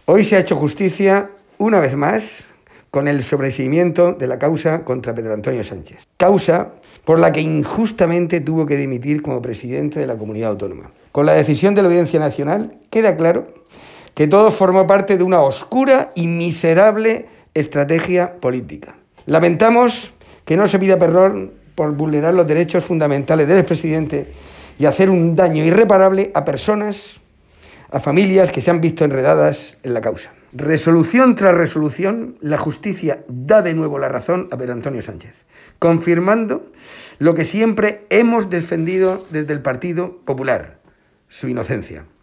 Hoy se ha hecho justicia, una vez más, con el sobreseimiento de la causa contra Pedro Antonio Sánchez. Causa por la que injustamente tuvo que dimitir como presidente de la comunidad autónoma. Con la decisión de la Audiencia Nacional queda claro que todo formó parte de una oscura y miserable estrategia política. Lamentamos que no se pida perdón por vulnerar los derechos fundamentales del expresidente y hacer un daño irreparable a personas, a familias que se han visto enredadas en la causa. Resolución tras resolución, la justicia da de nuevo la razón a Pedro Antonio Sánchez, confirmando lo que siempre hemos defendido desde el Partido Popular, su inocencia.